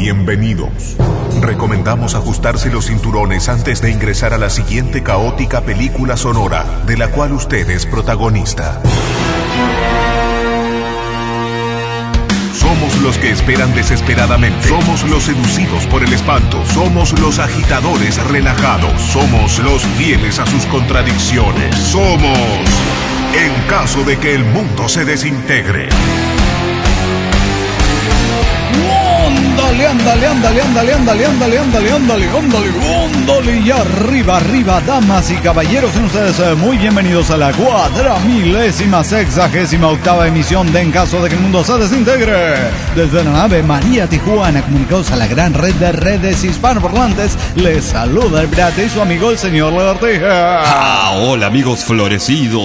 bienvenidos. Recomendamos ajustarse los cinturones antes de ingresar a la siguiente caótica película sonora, de la cual usted es protagonista. Somos los que esperan desesperadamente. Somos los seducidos por el espanto. Somos los agitadores relajados. Somos los fieles a sus contradicciones. Somos, en caso de que el mundo se desintegre. Ándale, y arriba, damas y caballeros, sean ustedes muy bienvenidos a la 4.068ª emisión de En caso de que el mundo se desintegre. Desde la nave María Tijuana, comunicados a la gran red de redes hispanoparlantes, les saluda el pirata y su amigo el señor Lagartija. Hola amigos florecidos.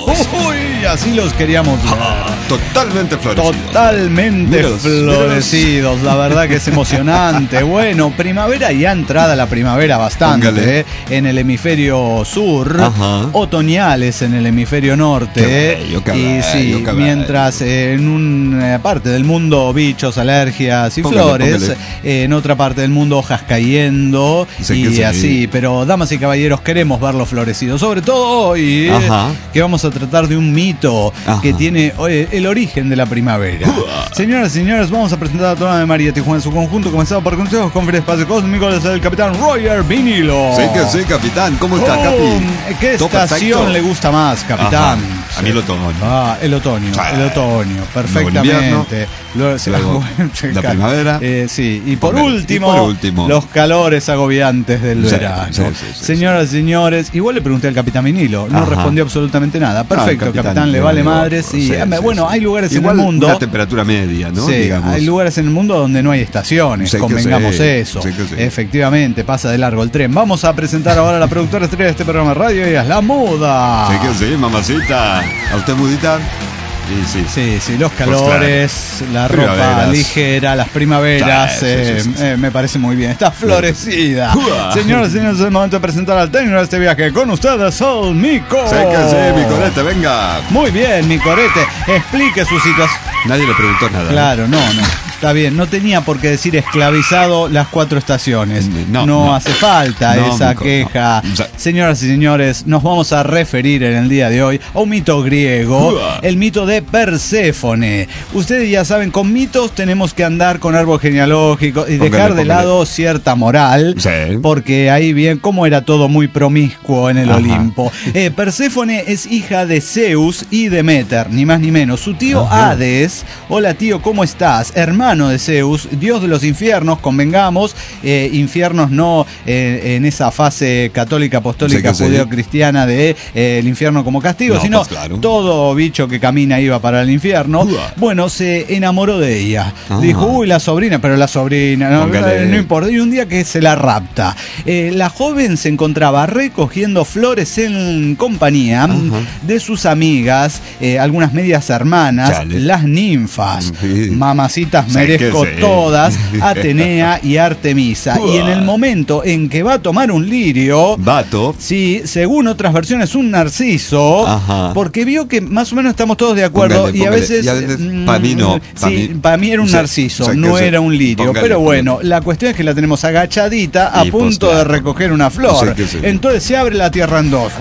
Uy, así los queríamos ver. Totalmente florecidos. Totalmente florecidos, la verdad que es emocionante. Bueno, primavera, ya entrada la primavera bastante, en el hemisferio sur. Ajá. Otoñales en el hemisferio norte. Mientras en una parte del mundo bichos, alergias y flores, en otra parte del mundo hojas cayendo así. Pero damas y caballeros, queremos verlo florecido, sobre todo hoy, que vamos a tratar de un mito que tiene el origen de la primavera. Señoras y señores, vamos a presentar a toda la de María Tijuana en su conjunto, comenzado por consejos con espacio cósmico desde el capitán Roger Vinilo. Sí, capitán. ¿Cómo está, Capi? ¿Qué estación le gusta más, capitán? A mí el otoño. El otoño, perfectamente. Luego, la primavera. Y por último, los calores agobiantes del verano. Señoras y señores, igual le pregunté al capitán Vinilo, no respondió absolutamente nada. Perfecto, capitán, le vale madres. Bueno, hay lugares igual en el mundo. Una temperatura media, ¿no? Sí, digamos. hay lugares en el mundo donde no hay estaciones, convengamos eso. Efectivamente, pasa de largo el tren. Vamos a presentar ahora a la productora estrella de este programa de radio, ella es la muda. Sí, mamacita. ¿A usted, mudita? Sí, los calores, la ropa ligera, las primaveras, me parece muy bien. Está florecida. Señoras y señores, es el momento de presentar al técnico de este viaje. Con ustedes, el Mico. Sí, mi corete, venga. Muy bien, mi corete, explique su situación. Nadie le preguntó nada. Claro, no. Está bien, no tenía por qué decir esclavizado las 4 estaciones. No hace falta esa queja. Señoras y señores, nos vamos a referir en el día de hoy a un mito griego, el mito de Perséfone. Ustedes ya saben, con mitos tenemos que andar con árbol genealógico y dejar de lado cierta moral, porque ahí bien, como era todo muy promiscuo en el Olimpo. Perséfone es hija de Zeus y Demeter, ni más ni menos. Su tío Hades, hola tío, ¿cómo estás? Hermano de Zeus, dios de los infiernos, convengamos, infiernos no en esa fase católica, apostólica, judeo-cristiana de el infierno como castigo, sino todo bicho que camina iba para el infierno. Bueno, se enamoró de ella. Dijo, la sobrina, pero la sobrina, no importa. Y un día que se la rapta. La joven se encontraba recogiendo flores en compañía de sus amigas, algunas medias hermanas, las ninfas, mamacitas merezco todas, Atenea y Artemisa. Y en el momento en que va a tomar un lirio, según otras versiones, un narciso, porque vio que más o menos estamos todos de acuerdo, y a veces para mí no. Para mí era un narciso, no era un lirio. Pero bueno, la cuestión es que la tenemos agachadita a punto de recoger una flor. Entonces se abre la tierra en dos.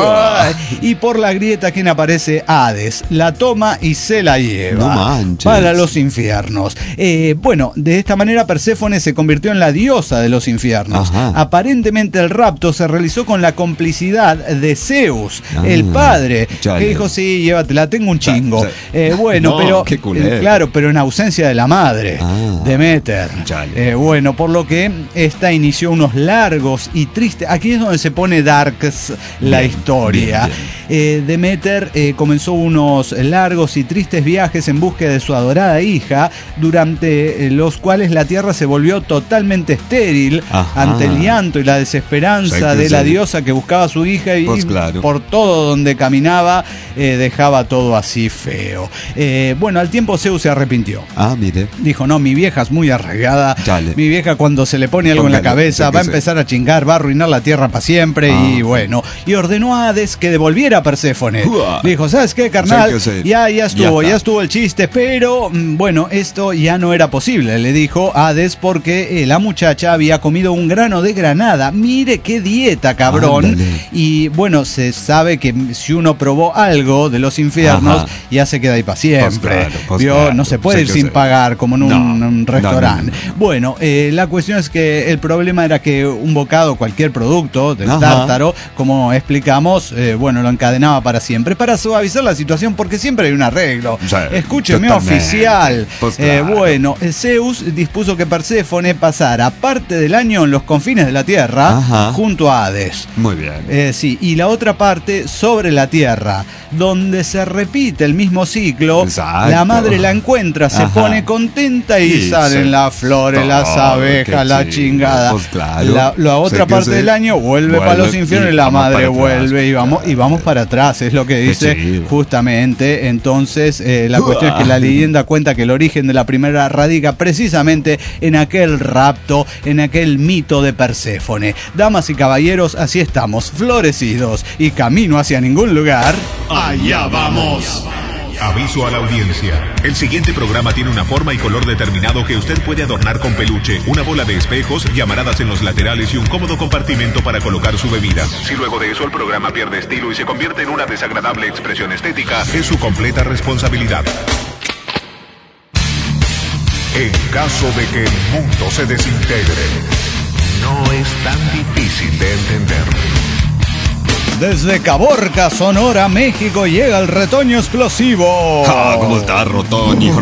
Y por la grieta, ¿quién aparece? Hades. La toma y se la lleva para los infiernos. Bueno, de esta manera Perséfone se convirtió en la diosa de los infiernos. Aparentemente el rapto se realizó con la complicidad de Zeus, el padre, que dijo, sí, llévatela, tengo un chingo. Pero en ausencia de la madre, Demeter. Bueno, por lo que esta inició unos largos y tristes, aquí es donde se pone darks la historia. Demeter comenzó unos largos y tristes viajes en búsqueda de su adorada hija, durante los cuales la tierra se volvió totalmente estéril ante el llanto y la desesperanza de la diosa que buscaba a su hija, y por todo donde caminaba dejaba todo así feo. Bueno, al tiempo Zeus se arrepintió. Dijo, no, mi vieja es muy arraigada. Mi vieja, cuando se le pone algo en la cabeza, va a empezar a chingar, va a arruinar la tierra para siempre. Y bueno, y ordenó a Hades que devolviera a Perséfone. Dijo, ¿sabes qué, carnal? Ya estuvo el chiste, pero bueno, esto ya no era posible, le dijo Hades, porque la muchacha había comido un grano de granada. Mire qué dieta, cabrón. Ándale. Y bueno, se sabe que si uno probó algo de los infiernos, Ajá. ya se queda ahí para siempre. Pues ¿Vio? claro, No se puede ir sin pagar como en un restaurante. No. Bueno, la cuestión es que el problema era que un bocado, cualquier producto del Ajá. tártaro, como explicamos, bueno, lo encadenaba para siempre, para suavizar la situación, porque siempre hay un arreglo. Sí, Escúcheme, totalmente. oficial. Pues claro. Bueno, Zeus dispuso que Perséfone pasara parte del año en los confines de la tierra, Ajá. junto a Hades. Muy bien. Sí, y la otra parte sobre la tierra, donde se repite el mismo ciclo. Exacto. La madre la encuentra, se Ajá. pone contenta y Sí, salen sí. las flores, las Oh, abejas, qué la chido. chingada. Pues claro. La otra Sé que parte sí. del año vuelve para los infiernos y la vamos madre para atrás. vuelve y vamos para atrás, es lo que Qué dice chido. justamente. Entonces, la cuestión es que la leyenda cuenta que el origen de la primera radica precisamente en aquel rapto, en aquel mito de Perséfone. Damas y caballeros, así estamos, florecidos y camino hacia ningún lugar. Allá vamos. Aviso a la audiencia. El siguiente programa tiene una forma y color determinado que usted puede adornar con peluche, una bola de espejos, llamaradas en los laterales y un cómodo compartimento para colocar su bebida. Si luego de eso el programa pierde estilo y se convierte en una desagradable expresión estética, es su completa responsabilidad. En caso de que el mundo se desintegre, no es tan difícil de entender. Desde Caborca, Sonora, México, llega el retoño explosivo. Ah, ¿cómo está? Retoño.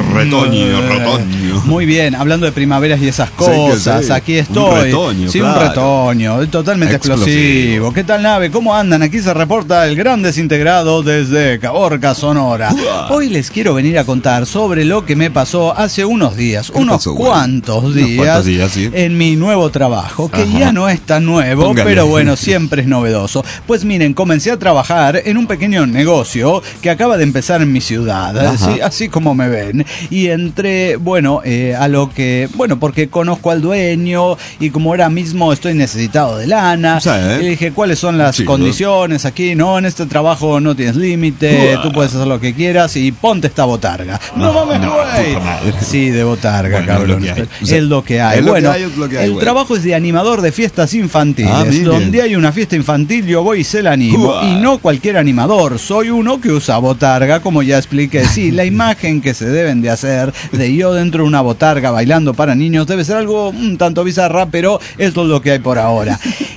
Muy bien, hablando de primaveras y esas Sí, cosas, que sí. aquí estoy. Un retoño, sí, claro. un retoño, totalmente explosivo. ¿Qué tal, nave? ¿Cómo andan? Aquí se reporta el gran desintegrado desde Caborca, Sonora. Hoy les quiero venir a contar sobre lo que me pasó hace unos días, pasó, güey? cuantos Unos días, cuantos días, sí. en mi nuevo trabajo, que Ajá. ya no es tan nuevo, Póngale. pero bueno, siempre es novedoso. Pues miren, comencé a trabajar en un pequeño negocio que acaba de empezar en mi ciudad, Ajá. ¿sí? Así como me ven. Y entré, bueno, a lo que, bueno, porque conozco al dueño y como ahora mismo estoy necesitado de lana, Sí. y le dije, ¿cuáles son las Chido. condiciones aquí? No, en este trabajo no tienes límite, tú puedes hacer lo que quieras y ponte esta botarga. No mames, no, güey. puta madre. Sí, de botarga, Bueno, cabrón. es lo que hay. Es lo que hay. Es lo que Bueno, hay, es lo que hay, el güey. trabajo es de animador de fiestas infantiles. Ah, miren. Donde hay una fiesta infantil, yo voy y se la animo. Uah. Y no cualquier animador, soy uno que usa botarga, como ya expliqué. Sí, la imagen que se deben de hacer de yo dentro de una botarga bailando para niños debe ser algo un tanto bizarra, pero esto es lo que hay por ahora.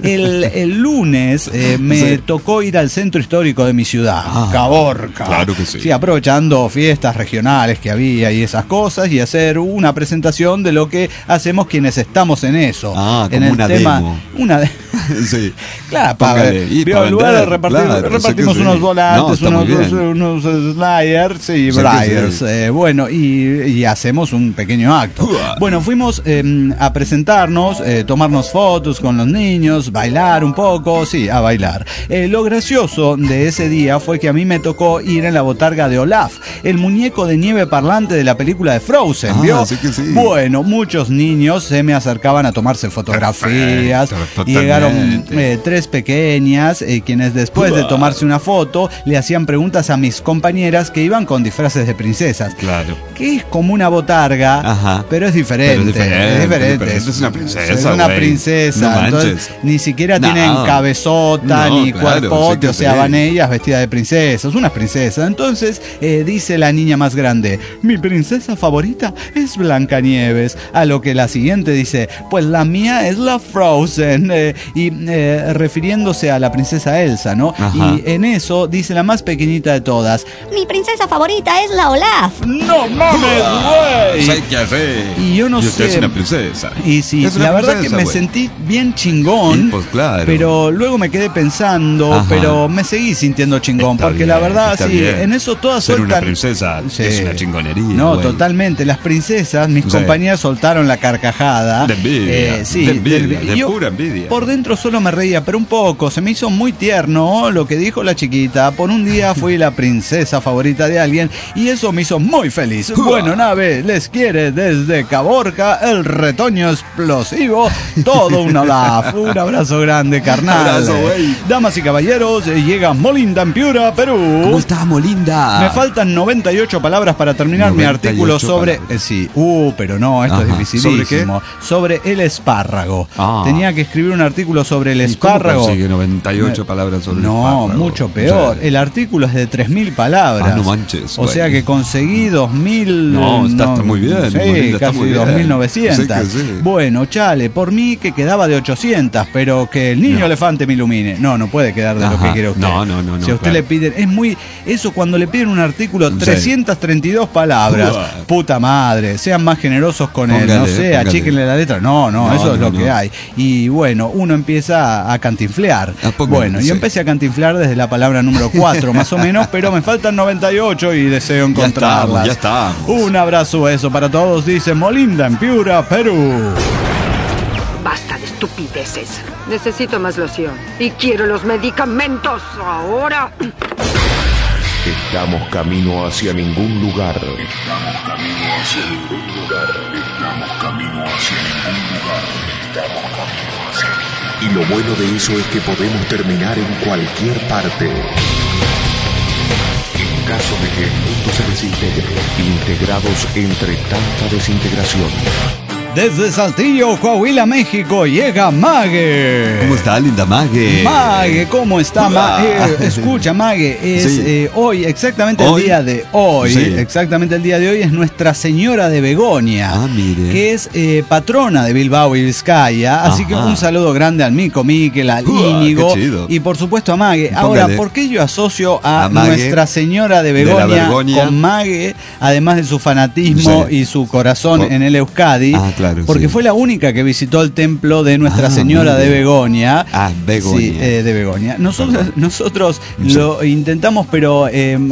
El lunes me Sí. tocó ir al centro histórico de mi ciudad, Ah, Caborca. claro que sí. Sí, aprovechando fiestas regionales que había y esas cosas, y hacer una presentación de lo que hacemos quienes estamos en eso. Ah, en como el una tema, demo. Sí, claro, Póngale. Y vio, para en lugar de vender, repartir, claro, repartimos sé que unos sí. volantes, No, está muy bien. unos flyers, sí, Sé que flyers, sí. bueno, y hacemos un pequeño acto. Uah. Bueno, fuimos a presentarnos, tomarnos fotos con los niños, bailar un poco, sí, a bailar. Lo gracioso de ese día fue que a mí me tocó ir en la botarga de Olaf, el muñeco de nieve parlante de la película de Frozen, Ah, ¿vio? sí que sí. Bueno, muchos niños se me acercaban a tomarse fotografías. Perfecto, Llegaron totalmente. tres pequeñas, quienes después de tomarse una foto le hacían preguntas a mis compañeras que iban con disfraces de princesas. Claro. Que es como una botarga, Ajá. pero es diferente. Pero es diferente. pero es una princesa, Es una güey. princesa. No Entonces, manches. ni siquiera No. tienen cabezota, No, ni claro, cuerpote, sí que o sea, sí. van ellas vestidas de princesas, unas princesas. Entonces, dice la niña más grande, mi princesa favorita es Blancanieves. A lo que la siguiente dice, pues la mía es la Frozen. Refiriéndose a la princesa Elsa, ¿no? Ajá. Y en eso dice la más pequeñita de todas, Mi princesa favorita es la Olaf. ¡no mames, güey! Sé que sé. Y yo no usted sé. es una princesa. Y sí, Es una la verdad princesa, que me güey. sentí bien chingón. Y, pues, claro. Pero luego me quedé pensando, Ajá. pero me seguí sintiendo chingón. Está porque bien, la verdad, está sí, bien. en eso todas Ser sueltan. una princesa Sí. es una chingonería. No, güey. totalmente. Las princesas, mis Sí. compañeras soltaron la carcajada. De envidia, Sí, de envidia, y de yo pura envidia. Por dentro solo me reía, pero un poco. Se me hizo muy tierno lo que dijo la chiquita. Por un día fui la princesa favorita de alguien y eso me hizo muy feliz. Bueno, nave, les quiere desde Caborca el retoño explosivo. Todo un Olaf. Un abrazo grande, carnal. Abrazo, güey. Damas y caballeros, llega Molinda en Piura, Perú. ¿Cómo estás, Molinda? Me faltan 98 palabras para terminar mi artículo sobre... sí, pero no, esto es dificilísimo. ¿Sobre el espárrago. Tenía que escribir un artículo sobre el espárrago. ¿Cómo consigue 98 palabras sobre el espárrago? No, mucho peor. El artículo es de 3.000 palabras. No manches. O sea que conseguí 2.000... No, está muy bien. Sí, casi 2.900. Sí. Bueno, chale, por mí que quedaba de 800, pero que el niño elefante me ilumine. No puede quedar de lo que quiere usted. No. Si a usted le piden, es muy... Eso cuando le piden un artículo, 332 palabras. Puta madre, sean más generosos con él, no sé, achíquenle la letra. No, eso es lo que hay. Y bueno, uno empieza a cantinflear. Bueno, yo empecé a cantinflear desde la palabra número 4, más o menos, pero me faltan 98 y deseo encontrarlas. Ya estamos. Un abrazo eso para todos, dice Molinda en Piura, Perú. Basta de estupideces. Necesito más loción. Y quiero los medicamentos ahora. Estamos camino hacia ningún lugar. Y lo bueno de eso es que podemos terminar en cualquier parte. En caso de que el mundo se desintegre, integrados entre tanta desintegración. Desde Saltillo, Coahuila, México, llega Mague. ¿Cómo está, linda Mague? Mague, ¿cómo está, Mague? Escucha, Mague, es hoy, exactamente el día de hoy, exactamente el día de hoy es Nuestra Señora de Begoña, mire. Que es patrona de Bilbao y Vizcaya, así que un saludo grande al Mico Miquel, al Íñigo y por supuesto a Mague. Ahora, ¿por qué yo asocio a Nuestra Señora de Begoña con Mague, además de su fanatismo y su corazón en el Euskadi? Claro, porque fue la única que visitó el templo de Nuestra Señora de Begoña. Begoña. Sí, de Begoña. Nosotros lo intentamos, pero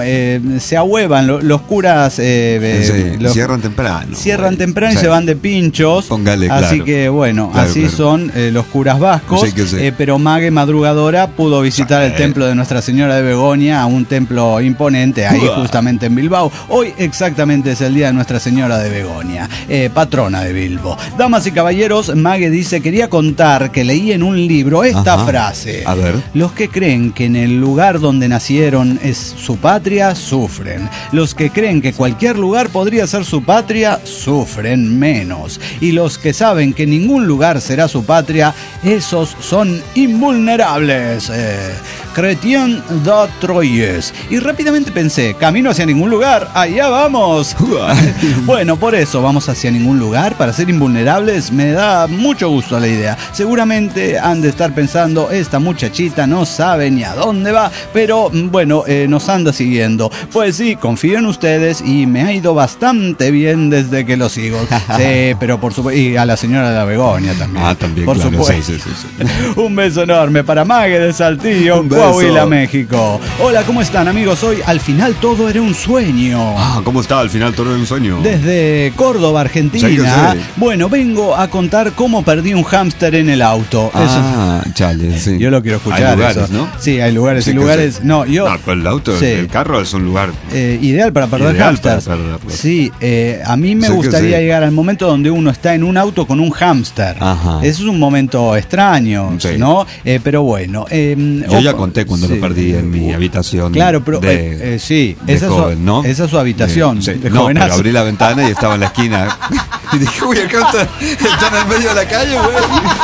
se ahuevan los curas. Cierran temprano. Cierran temprano y se van de pinchos. Póngale, así que bueno, así son los curas vascos. Pero Mague madrugadora pudo visitar el templo de Nuestra Señora de Begoña, un templo imponente ahí justamente en Bilbao. Hoy exactamente es el día de Nuestra Señora de Begoña, patrona de Bilbao. Damas y caballeros, Mague dice, quería contar que leí en un libro esta frase. A ver. Los que creen que en el lugar donde nacieron es su patria, sufren. Los que creen que cualquier lugar podría ser su patria, sufren menos. Y los que saben que ningún lugar será su patria, esos son invulnerables. Chrétien de Troyes. Y rápidamente pensé, camino hacia ningún lugar, allá vamos. Bueno, por eso vamos hacia ningún lugar, para ser invulnerables. Me da mucho gusto la idea. Seguramente han de estar pensando, esta muchachita no sabe ni a dónde va, pero bueno, nos anda siguiendo. Pues sí, confío en ustedes y me ha ido bastante bien desde que lo sigo. Sí, pero por supuesto, y a la señora de la Begoña también. También, por supuesto. Sí. Un beso enorme para Mague de Saltillo, Coahuila, México. Hola, ¿cómo están, amigos? Hoy al final todo era un sueño. ¿Cómo está? Al final todo era un sueño. Desde Córdoba, Argentina. Bueno, vengo a contar cómo perdí un hámster en el auto. Chale, sí. Yo lo quiero escuchar. Hay lugares, eso. ¿no? Sí, hay lugares. Hay lugares. No, el auto, el carro es un lugar ideal para perder hámsters. Sí, a mí me gustaría llegar al momento donde uno está en un auto con un hámster. Eso es un momento extraño, ¿no? Pero bueno. Yo ya conté cuando lo perdí en mi habitación. Claro, pero sí, esa es su habitación. Pero abrí la ventana y estaba en la esquina. Y dije, uy, acá está en el medio de la calle, güey.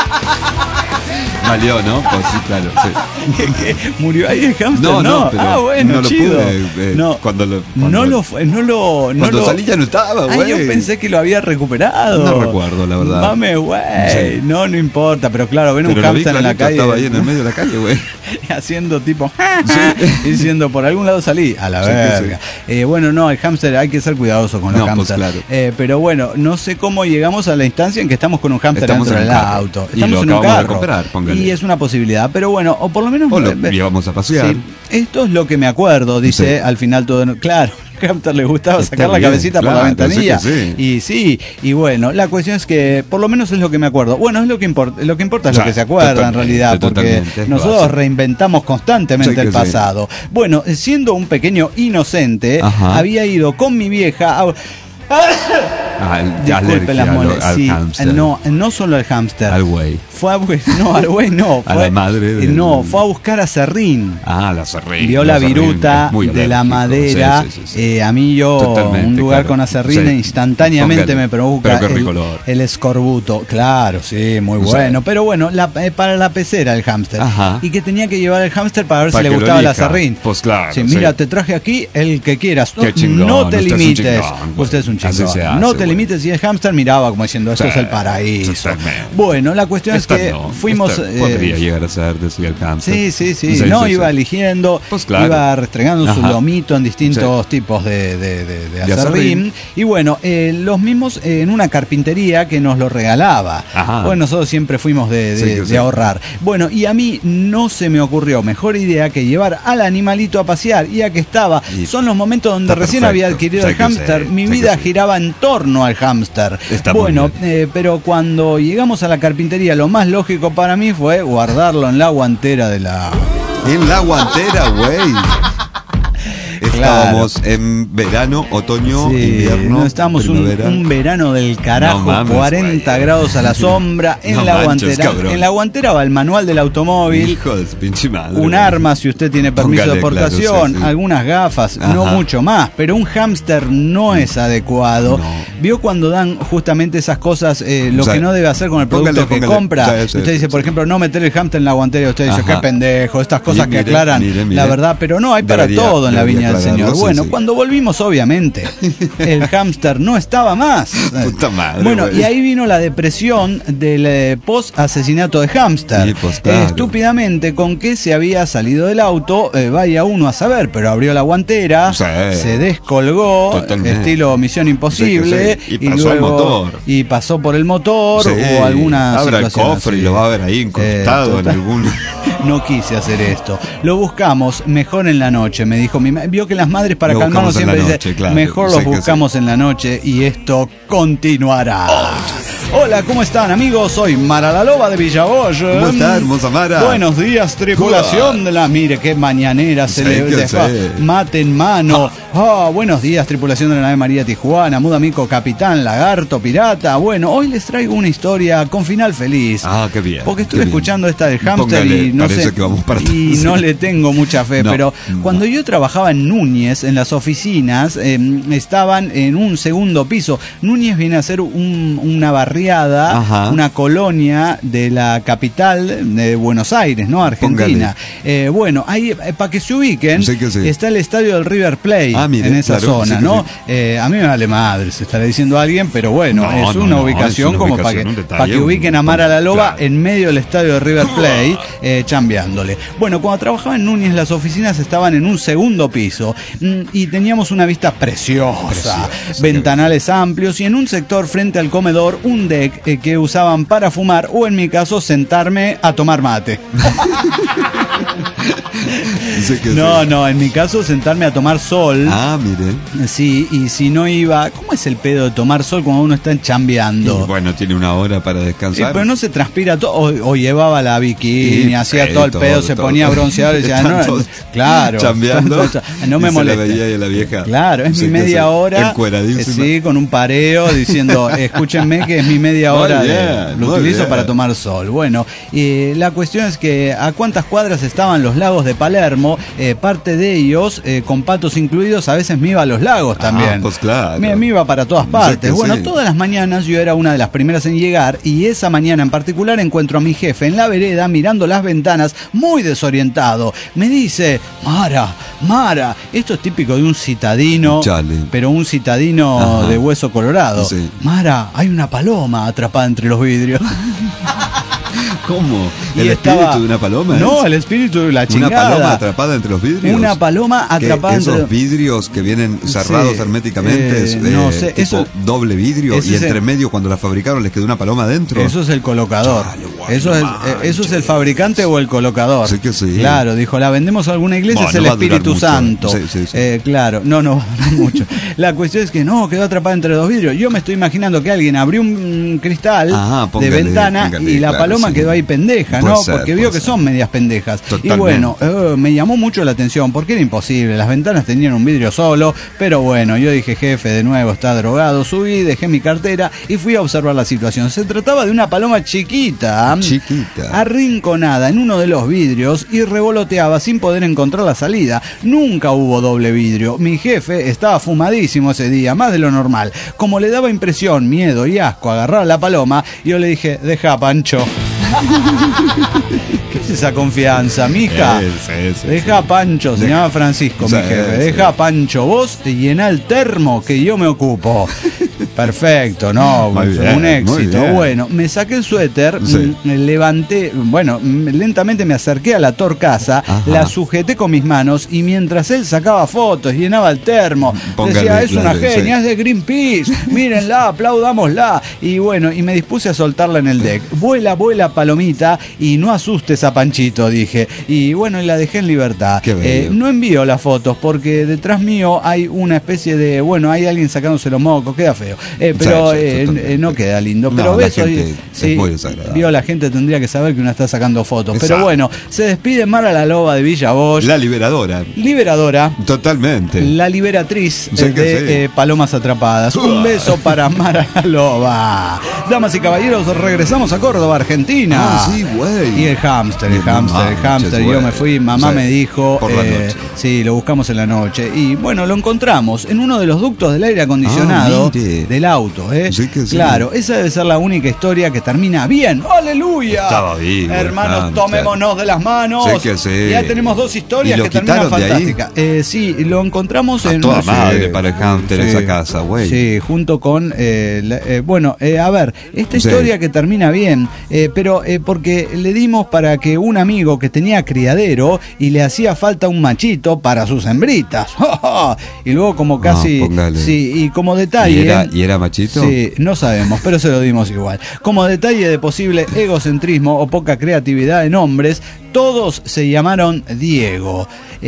Valió, ¿no? Pues sí, claro. Sí. ¿Murió ahí el hámster? No, pero bueno, no lo chido. Pude, cuando salí ya no estaba, güey. Yo pensé que lo había recuperado. No recuerdo, la verdad. Mame, güey. Sí. No importa, pero claro, ven un hámster en la calle. Estaba ahí en el medio de la calle, güey. Haciendo tipo, diciendo, por algún lado salí, a la verga. Bueno, no, el hámster hay que ser cuidadoso con los hámsters. Pues claro. Pero bueno, no sé cómo llegamos a la instancia en que estamos con un hámster dentro del auto. Estamos en un carro. De comprar, póngale. Y es una posibilidad, pero bueno, o por lo menos lo llevamos a pasear. Sí, esto es lo que me acuerdo, dice al final todo. Claro, al hámster le gustaba sacar la cabecita por la ventanilla. Y bueno, la cuestión es que por lo menos es lo que me acuerdo. Bueno, es lo que importa es lo que se acuerda en realidad, porque nosotros reinventamos constantemente el pasado. Bueno, siendo un pequeño inocente, había ido con mi vieja Disculpe las molestias. Sí, no solo al hámster. Al güey. Fue al güey no. A la madre. No, fue a buscar a Serrín. La Serrín. Vio la viruta de la madera. Sí. A mí un lugar con aserrín instantáneamente me provoca el escorbuto. Claro, sí, muy bueno. Pero bueno, para la pecera el hámster. Y que tenía que llevar el hámster para ver si le gustaba el aserrín. Pues claro. Sí, mira, te traje aquí el que quieras. No te limites. Usted es un chingón. No te limites. Y el hámster miraba como diciendo, esto es el paraíso. Bueno, la cuestión es que fuimos... podría llegar a ser, decía el hámster. Sí. No, iba eligiendo, iba restregando su lomito en distintos tipos de aserrín. Y bueno, los mismos en una carpintería que nos lo regalaba. Bueno, nosotros siempre fuimos de ahorrar. Bueno, y a mí no se me ocurrió mejor idea que llevar al animalito a pasear. Y ya que estaba, son los momentos donde recién había adquirido el hámster. Mi vida giraba en torno al hámster. Bueno, pero cuando llegamos a la carpintería, lo más lógico para mí fue guardarlo en la guantera de la... En la guantera, güey. Estábamos en verano, otoño, invierno, estábamos un verano del carajo, 40 grados a la sombra, en la guantera. Cabrón. En la guantera va el manual del automóvil, hijo de pinche madre, un arma si usted tiene permiso de portación, algunas gafas, no mucho más, pero un hámster no es adecuado. Vio cuando dan justamente esas cosas, lo que no debe hacer con el producto que compra. Usted dice, por ejemplo, no meter el hámster en la guantera, y usted dice, qué pendejo, estas cosas que aclaran la verdad, pero no, hay para todo en la viña del Señor. Bueno, cuando volvimos, obviamente, el hámster no estaba más. Puta madre, bueno, y ahí vino la depresión del post-asesinato de hámster. Estúpidamente, con que se había salido del auto, vaya uno a saber, pero abrió la guantera, se descolgó, estilo Misión Imposible, y pasó el motor. Y pasó por el motor, o alguna abra el cofre y lo va a ver ahí incrustado en algún... No quise hacer esto. Lo buscamos mejor en la noche, me dijo mi madre. Vio que las madres para calmarnos siempre dicen, mejor los buscamos en la noche y esto continuará. Hola, ¿cómo están, amigos? Soy Mara la Loba de Villaboy. ¿Cómo está, hermosa Mara? Buenos días, tripulación de la... Mire, qué mañanera se le... Mate en mano. Buenos días, tripulación de la nave María Tijuana, Mudamico, capitán, lagarto, pirata. Bueno, hoy les traigo una historia con final feliz. Qué bien. Porque estuve escuchando esta del hámster y no sé, que vamos para no le tengo mucha fe, pero cuando yo trabajaba en Núñez, en las oficinas, estaban en un segundo piso. Núñez viene a ser una barriada, una colonia de la capital de Buenos Aires, ¿no? Argentina. Bueno, ahí, para que se ubiquen, está el estadio del River Plate. En esa zona, ¿no? A mí me vale madre, se estará diciendo alguien, pero bueno, es una ubicación como para que ubiquen a Mara la Loba en medio del estadio de River Plate, chambeándole. Bueno, cuando trabajaba en Núñez, las oficinas estaban en un segundo piso y teníamos una vista preciosa, ventanales amplios y en un sector frente al comedor un deck que usaban para fumar o en mi caso sentarme a tomar mate. No, en mi caso sentarme a tomar sol. Mire. Sí, y si no iba, ¿cómo es el pedo de tomar sol cuando uno está chambeando? Bueno, tiene una hora para descansar. Pero no se transpira todo, o llevaba la bikini, hacía todo el pedo, se ponía bronceador y decía, claro, chambeando, no me molesta. Y la vieja. Claro, es mi media hora. Sí, con un pareo diciendo, escúchenme que es mi media hora, lo utilizo para tomar sol. Bueno, la cuestión es que a cuántas cuadras estaban los lagos de Palermo, parte de ellos con patos incluidos, a veces me iba a los lagos también. Pues claro. Me iba para todas partes. Bueno, todas las mañanas yo era una de las primeras en llegar y esa mañana en particular encuentro a mi jefe en la vereda mirando las ventanas muy desorientado. Me dice, Mara, esto es típico de un citadino, pero un citadino de hueso colorado. Mara, hay una paloma atrapada entre los vidrios. ¿Cómo? ¿El espíritu de una paloma? No, el espíritu de la chingada. ¿Una paloma atrapada entre los vidrios? Una paloma atrapada entre esos vidrios que vienen cerrados herméticamente, no sé, tipo eso, doble vidrio, y entre medio cuando la fabricaron les quedó una paloma adentro. Eso es el colocador. Eso es el fabricante o el colocador. Sí que sí. Claro, dijo, la vendemos a alguna iglesia, es el Espíritu Santo. Sí. Claro, no mucho. La cuestión es que quedó atrapada entre dos vidrios. Yo me estoy imaginando que alguien abrió un cristal de ventana y la paloma quedó ahí pendeja, ¿no? Porque vio que son medias pendejas. Totalmente. Y bueno, me llamó mucho la atención porque era imposible. Las ventanas tenían un vidrio solo, pero bueno, yo dije, jefe, de nuevo está drogado. Subí, dejé mi cartera y fui a observar la situación. Se trataba de una paloma chiquita, arrinconada en uno de los vidrios y revoloteaba sin poder encontrar la salida. Nunca hubo doble vidrio. Mi jefe estaba fumadísimo ese día, más de lo normal. Como le daba impresión, miedo y asco agarrar a la paloma, yo le dije, deja, Pancho. ¿Qué es esa confianza, mija? Deja, Pancho, se llama Francisco, mi jefe. Deja, Pancho, vos te llená el termo que yo me ocupo. Perfecto, fue un éxito. Bueno, me saqué el suéter, me levanté, lentamente me acerqué a la torcaza, la sujeté con mis manos y mientras él sacaba fotos, llenaba el termo, decía, es una genia, es de Greenpeace, mírenla, aplaudámosla. Y bueno, y me dispuse a soltarla en el deck. Vuela, palomita, y no asustes a Panchito, dije. Y bueno, y la dejé en libertad. No envío las fotos porque detrás mío hay una especie de, hay alguien sacándose los mocos, queda feo. Pero no queda lindo. Pero besos, es muy desagradable. La gente tendría que saber que uno está sacando fotos. Exacto. Pero bueno, se despide Mara la Loba de Villa Bosch. La liberadora. Totalmente. La liberatriz de Palomas Atrapadas. Un beso para Mara la Loba. Damas y caballeros, regresamos a Córdoba, Argentina. Sí, güey. Y el hámster. Yo me fui, mamá me dijo. Por la noche. Sí, lo buscamos en la noche. Y bueno, lo encontramos en uno de los ductos del aire acondicionado del auto. Sí. Claro, esa debe ser la única historia que termina bien. ¡Aleluya! Estaba vivo. Hermanos, tomémonos de las manos. Ya tenemos dos historias que terminan fantásticas. Sí, lo encontramos en toda madre para el hámster esa casa, güey. Sí, junto con a ver, esta historia que termina bien, pero porque le dimos para que un amigo que tenía criadero y le hacía falta un machito para sus hembritas. Y luego como casi y como detalle. ¿Y era machito? Sí, no sabemos, pero se lo dimos igual. Como detalle de posible egocentrismo o poca creatividad en hombres, todos se llamaron Diego.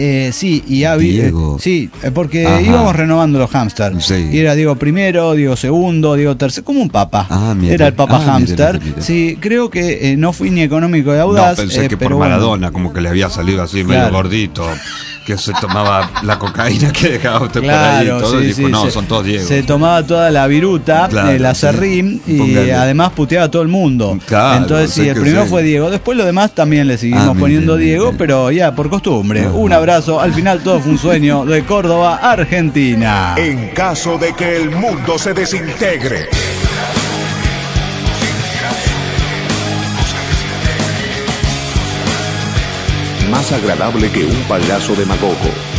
Diego. Porque íbamos renovando los hámsters. Sí. Y era Diego primero, Diego segundo, Diego tercero, como un papa. Era el papa hámster. Mira. Sí, creo que no fui ni económico de audaz. No, pensé que por Maradona, como que le había salido así medio gordito. Que se tomaba la cocaína que dejaba usted por ahí y todo, y dijo, son todos Diego. Se tomaba toda la viruta, la serrín, y además puteaba a todo el mundo. Entonces el primero fue Diego, después lo demás también le seguimos poniendo Diego, pero ya por costumbre. Un abrazo, al final todo fue un sueño, de Córdoba, Argentina. En caso de que el mundo se desintegre, más agradable que un payaso demagogo.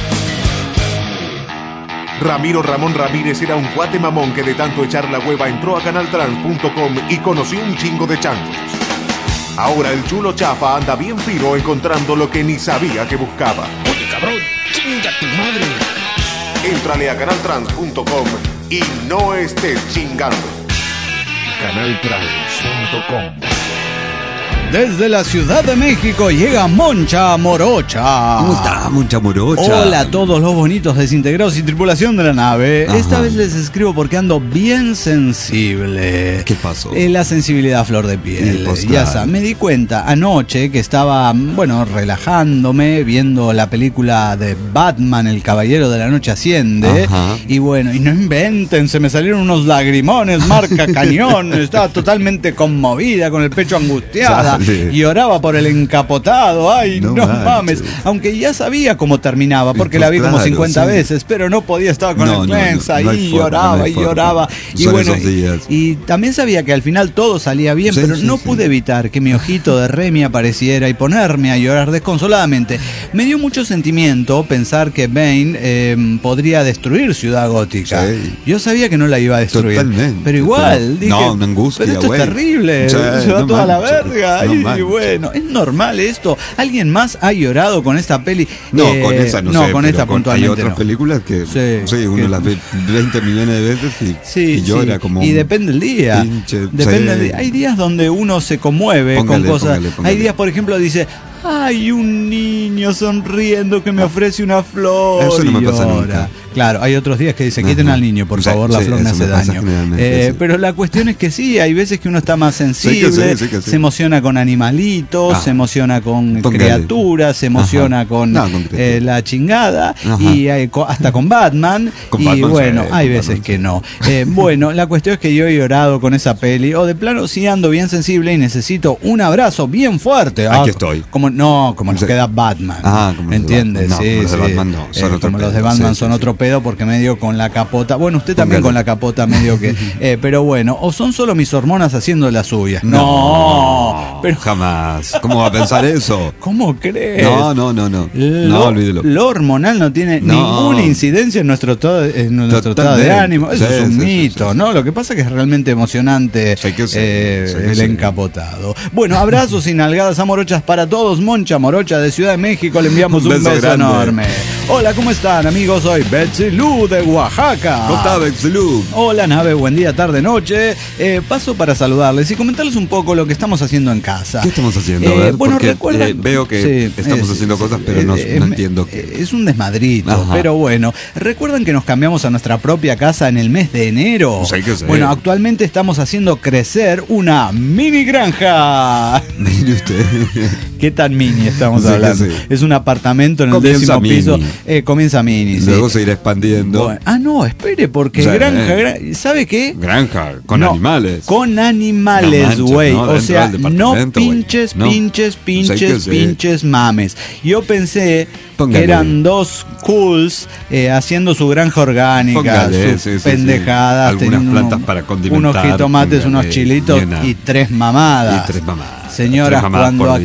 Ramiro Ramón Ramírez era un cuate mamón que de tanto echar la hueva entró a canaltrans.com y conoció un chingo de changos. Ahora el chulo chafa anda bien fino encontrando lo que ni sabía que buscaba. Oye, cabrón, chinga tu madre. Éntrale a canaltrans.com y no estés chingando. Canaltrans.com. Desde la Ciudad de México llega Moncha Morocha. ¿Cómo está, Moncha Morocha? Hola a todos los bonitos desintegrados y tripulación de la nave. Esta vez les escribo porque ando bien sensible. ¿Qué pasó? La sensibilidad a flor de piel. Ya sabes, me di cuenta anoche que estaba, relajándome, viendo la película de Batman, El Caballero de la Noche Asciende. Y bueno, y no inventen, se me salieron unos lagrimones, marca cañón. Estaba totalmente conmovida, con el pecho angustiada. Y oraba por el encapotado. Ay, no mames. Aunque ya sabía cómo terminaba, porque la vi como 50 veces, pero no podía estar con el Cleanse ahí, lloraba y lloraba. Y bueno, y también sabía que al final todo salía bien, pero no pude evitar que mi ojito de Remy apareciera y ponerme a llorar desconsoladamente. Me dio mucho sentimiento pensar que Bane podría destruir Ciudad Gótica. Yo sabía que no la iba a destruir. Totalmente. Pero igual, dije, una angustia, pero esto es terrible, se va toda la verga. Ay, bueno, ¿es normal esto? ¿Alguien más ha llorado con esta peli? No, con esa no sé, con esta puntualmente hay otras películas que uno las ve 20 millones de veces y llora como... Y depende del día. Depende del día. Hay días donde uno se conmueve con cosas. Póngale. Hay días, por ejemplo, dice... Hay un niño sonriendo que me ofrece una flor. Eso no me pasa nunca. Claro, hay otros días que dice, quiten al niño, por favor, la flor me hace daño. Pero la cuestión es que sí, hay veces que uno está más sensible, se emociona con animalitos, se emociona con criaturas, se emociona con la chingada, y hasta con Batman, bueno, hay veces que no. Bueno, la cuestión es que yo he llorado con esa peli, o de plano sí ando bien sensible y necesito un abrazo bien fuerte. Aquí estoy. Como nos queda Batman. ¿Entiendes? Los de Batman no, son otro como los de Batman son otro pedo porque medio con la capota. Bueno, usted también con la capota medio que. Pero bueno, o son solo mis hormonas haciendo las suyas. No, pero jamás. ¿Cómo va a pensar eso? ¿Cómo crees? No, olvídelo. Lo hormonal no tiene ninguna incidencia en nuestro estado de ánimo. Eso es un mito, ¿no? Lo que pasa es que es realmente emocionante el encapotado. Bueno, abrazos y nalgadas amorochas para todos. Moncha Morocha de Ciudad de México, le enviamos un beso enorme. Hola, ¿cómo están, amigos? Soy Betsy Lu de Oaxaca. ¿Cómo está, Betsy Lu? Hola, nave, buen día, tarde, noche. Paso para saludarles y comentarles un poco lo que estamos haciendo en casa. ¿Qué estamos haciendo? A ver, bueno, recuerdan, veo que estamos haciendo cosas, pero no entiendo qué. Es un desmadrito, pero bueno. ¿Recuerdan que nos cambiamos a nuestra propia casa en el mes de enero? Sí, que sé. Bueno, actualmente estamos haciendo crecer una mini granja. Mire usted. ¿Qué tan mini estamos hablando? Es un apartamento en el 10º piso. Comienza mini. Luego se irá expandiendo. Bueno, no, espere, porque granja, ¿sabe qué? Granja, con animales. Con animales, güey. O sea, no pinches mames. Yo pensé que eran dos cools haciendo su granja orgánica, sus pendejadas. Algunas plantas para condimentar. Unos jitomates, unos chilitos y 3 mamadas. Señoras, cuando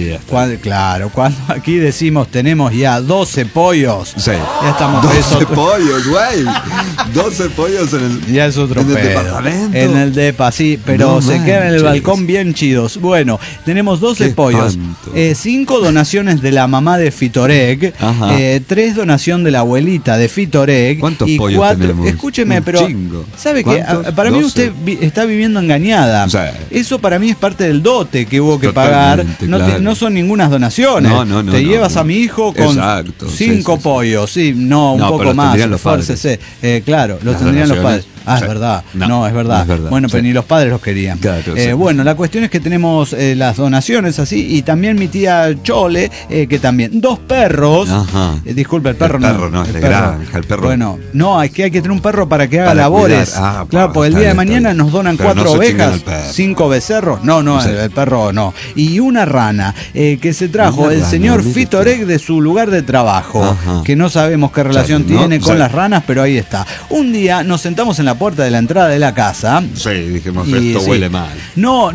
aquí decimos tenemos ya 12 pollos, ya estamos 12 pollos, güey. 12 pollos en el ya es otro pedo. Departamento. En el depa, sí, pero se quedan en el balcón bien chidos. Bueno, tenemos 12 pollos, 5 donaciones de la mamá de Fitoreg, 3 donación de la abuelita de Fitoreg. ¿Cuántos y pollos 4, tenemos? Escúcheme, pero chingo. ¿sabe qué? Para mí usted está viviendo engañada. Eso para mí es parte del dote que hubo que pagar. No son ningunas donaciones. Te llevas a mi hijo con 5 pollos, un poco más. Fórcese. Claro, los tendrían los padres. Es verdad. No, es verdad. Bueno, pero ni los padres los querían. Claro, bueno, la cuestión es que tenemos las donaciones así, y también mi tía Chole, que también 2 perros. Disculpe, el perro no es de granja, el perro. Bueno, no, es que hay que tener un perro para que haga labores. Claro, porque el día de mañana nos donan 4 ovejas, 5 becerros. No, el perro no. Y una rana que se trajo el señor Fitoreg de su lugar de trabajo, que no sabemos qué relación tiene con las ranas, pero ahí está. Un día nos sentamos en la puerta de la entrada de la casa. Sí, dijimos, esto huele mal. No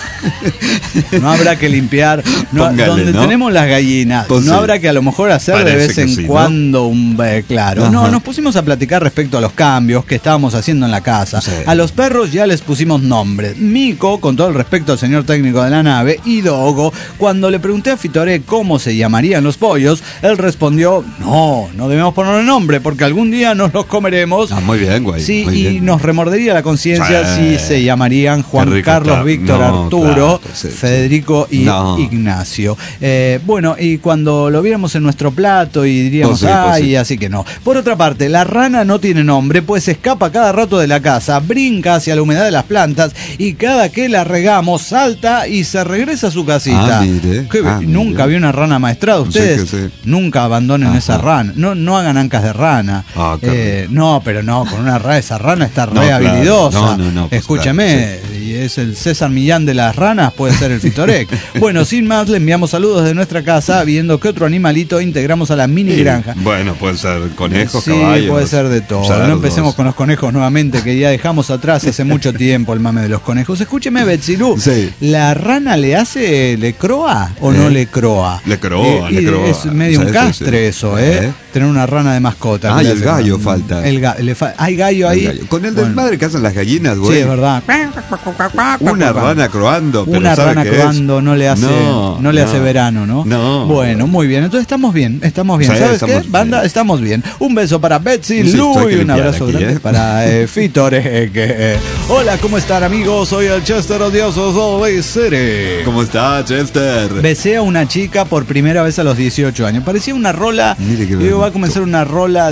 habrá que limpiar. Donde tenemos las gallinas, no habrá que a lo mejor hacer de vez en cuando claro. Nos pusimos a platicar respecto a los cambios que estábamos haciendo en la casa. A los perros ya les pusimos nombres. Mico, con todo el respeto al señor técnico de la nave, y Dogo. Cuando le pregunté a Fitoré cómo se llamarían los pollos, él respondió, no debemos ponerle nombre porque algún día nos los comeremos. Muy bien, güey. Sí, y nos remordería la conciencia si se llamarían Juan Carlos, Víctor, Arturo, Federico y Ignacio. Bueno, y cuando lo viéramos en nuestro plato y diríamos, así que no. Por otra parte, la rana no tiene nombre, pues escapa cada rato de la casa, brinca hacia la humedad de las plantas y cada que la regamos salta y se regresa a su casita. Nunca vi una rana maestrada. Ustedes nunca abandonen esa rana. No hagan ancas de rana. Pero con una rana, esa rana está re habilidosa. Escúcheme, y es el César Millán de las ranas, puede ser el Fitorec. Bueno, sin más, le enviamos saludos de nuestra casa, viendo qué otro animalito integramos a la mini granja. Bueno, pueden ser conejos, caballos. Puede ser de todo. No empecemos con los conejos nuevamente, que ya dejamos atrás hace mucho tiempo el mame de los conejos. Escúcheme, Betsilú, ¿la rana le croa o no le croa? Le croa. Es medio un castre eso, tener una rana de mascota. Ah, y el gallo falta. Hay gallo ahí. Gallo. Con el desmadre que hacen las gallinas, güey. Sí, es verdad. Una rana croando. Pero una ¿sabe rana qué croando no le hace verano, ¿no? No. Bueno, muy bien. Entonces estamos bien. Sí, ¿sabes qué? Banda, estamos bien. Un beso para Betsy, Lu, y un abrazo grande para Fito Oreque. Hola, ¿cómo están, amigos? Soy el Chester odioso Salt City. ¿Cómo está, Chester? Besé a una chica por primera vez a los 18 años. Parecía una rola. Digo, va a comenzar una rola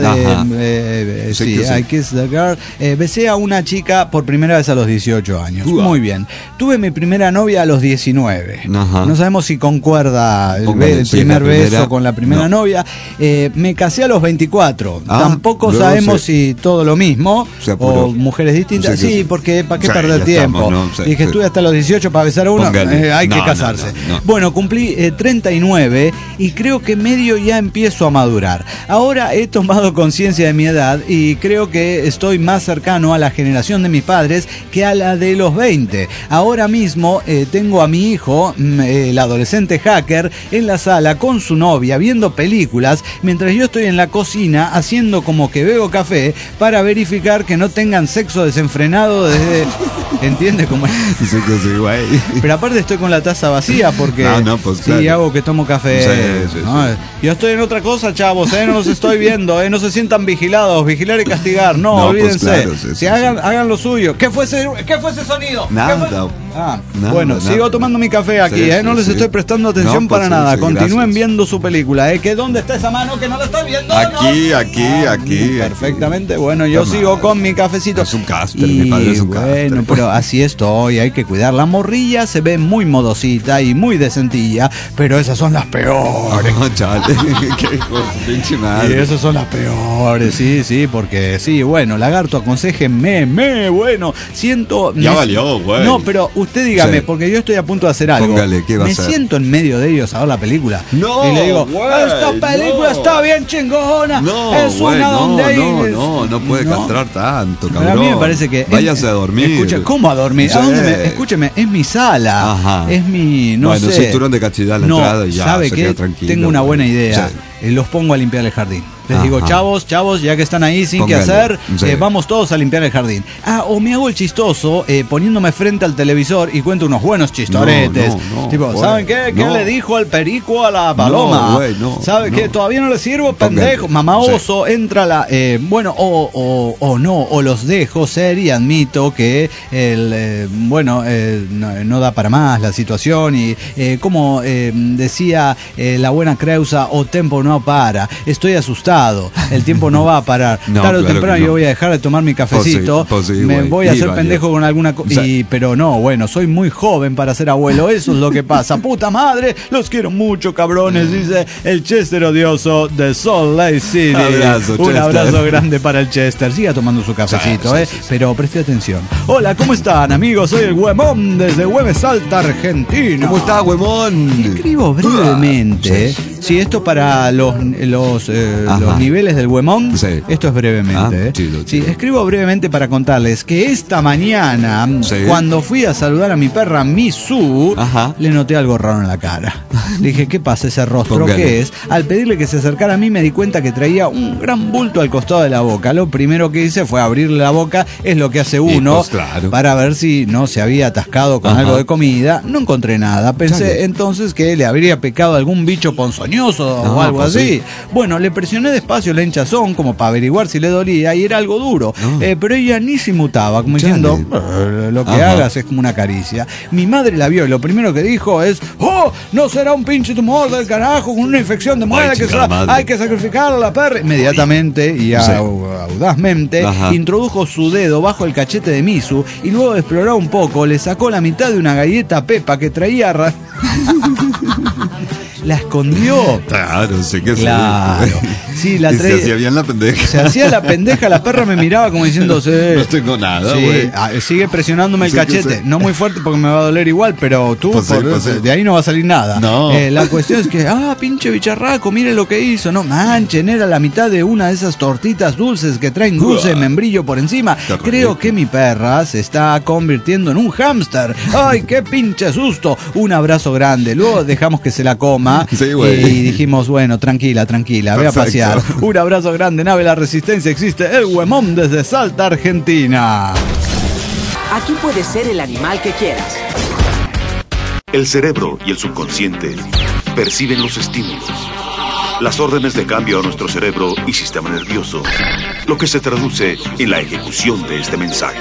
de I Kiss the Girl. Besé a una chica por primera vez a los 18 años. Muy bien. Tuve mi primera novia a los 19. No sabemos si concuerda el primer beso con la primera novia. Me casé a los 24. Tampoco sabemos si todo lo mismo o mujeres distintas. Sí, porque ¿para qué perder tiempo? Dije, estuve hasta los 18 para besar a uno. Hay que casarse. Bueno, cumplí 39 y creo que medio ya empiezo a madurar. Ahora he tomado conciencia de mi edad y creo que estoy más cercano a la generación de mis padres que a la de los 20. Ahora mismo tengo a mi hijo, el adolescente hacker, en la sala con su novia viendo películas mientras yo estoy en la cocina haciendo como que bebo café para verificar que no tengan sexo desenfrenado desde... ¿Entiendes cómo es? Sí, güey. Pero aparte estoy con la taza vacía porque pues, claro. hago que tomo café. Sí. Yo estoy en otra cosa, chavos, no los estoy viendo, no se sientan vigilados, vigilar y castigar, no olvídense. Pues, claro, hagan lo suyo. ¿Qué fue ese sonido? Nada. Bueno, sigo tomando mi café aquí, no les estoy prestando atención para nada. Continúen viendo su película, que ¿dónde está esa mano que no la estoy viendo? Aquí. Perfectamente, bueno, yo sigo con mi cafecito. Es un caster, mi padre es un caster. Bueno, pero así estoy, hay que cuidar. La morrilla se ve muy modosita y muy decentilla, pero esas son las peores. No, chale, qué pinche madre. Y esas son las peores, sí, porque bueno, lagarto, aconséjenme, bueno, siento... Ya valió, güey. No, pero usted dígame, porque yo estoy a punto de hacer algo. Póngale, ¿qué va a hacer? Me siento en medio de ellos a ver la película. No, y le digo, esta película está bien chingona. Es una donde no puede castrar tanto, cabrón. Pero a mí me parece que... Váyase a dormir. Escucha, ¿cómo a dormir? Sí. ¿A dónde escúcheme, es mi sala. Es mi, no sé. Cinturón de castidad a la entrada y ya, ¿sabe se qué? queda tranquilo. Tengo una buena idea. Los pongo a limpiar el jardín. Les digo, chavos, ya que están ahí sin qué hacer, vamos todos a limpiar el jardín. O me hago el chistoso poniéndome frente al televisor y cuento unos buenos chistoretes. ¿Saben qué? ¿Qué le dijo el perico a la paloma? ¿Sabe qué? Todavía no le sirvo, pendejo. Mamá oso, entra la... o los dejo ser y admito que no da para más la situación y como decía la buena Creusa, o tempo no para. Estoy asustado. El tiempo no va a parar. Tarde o temprano yo voy a dejar de tomar mi cafecito. Me voy a hacer pendejo con alguna cosa. Pero no, soy muy joven para ser abuelo. Eso es lo que pasa. Puta madre, los quiero mucho, cabrones. Dice el Chester odioso de Salt Lake City. Un abrazo grande para el Chester. Siga tomando su cafecito, pero preste atención. Hola, ¿cómo están, amigos? Soy el Huemón desde Güemes, Salta, Argentina. ¿Cómo está, Huemón? Escribo brevemente. Sí, esto para los niveles del Huemón, esto es brevemente. Escribo brevemente para contarles que esta mañana, cuando fui a saludar a mi perra Misu, le noté algo raro en la cara. Le dije, ¿qué pasa ese rostro? ¿Qué es? Al pedirle que se acercara a mí me di cuenta que traía un gran bulto al costado de la boca. Lo primero que hice fue abrirle la boca, es lo que hace uno, para ver si no se había atascado con algo de comida. No encontré nada. Pensé entonces que le habría picado algún bicho ponzoñoso o algo así. Bueno, le presioné despacio la hinchazón como para averiguar si le dolía y era algo duro, pero ella ni se mutaba, como diciendo, lo que hagas es como una caricia. Mi madre la vio y lo primero que dijo es, no será un pinche tumor del carajo con una infección de muela que hay que sacrificar a la perra. Inmediatamente y audazmente introdujo su dedo bajo el cachete de Misu y luego de explorar un poco le sacó la mitad de una galleta Pepa que traía la escondió. Claro, sé que sí, la traía. Se hacía bien la pendeja. Se hacía la pendeja, la perra me miraba como diciéndose. No tengo nada, güey. Sigue presionándome el cachete. No muy fuerte porque me va a doler igual, pero tú, de ahí no va a salir nada. No. La cuestión es que, pinche bicharraco, mire lo que hizo. No manchen, era la mitad de una de esas tortitas dulces que traen dulce de membrillo por encima. Creo que mi perra se está convirtiendo en un hámster. ¡Ay, qué pinche susto! Un abrazo grande. Luego dejamos que se la coma. Y dijimos, bueno, tranquila, ve a pasear. Claro. Un abrazo grande, nave La Resistencia existe, el Huemón desde Salta, Argentina. Aquí puede ser el animal que quieras. El cerebro y el subconsciente perciben los estímulos, las órdenes de cambio a nuestro cerebro y sistema nervioso, lo que se traduce en la ejecución de este mensaje.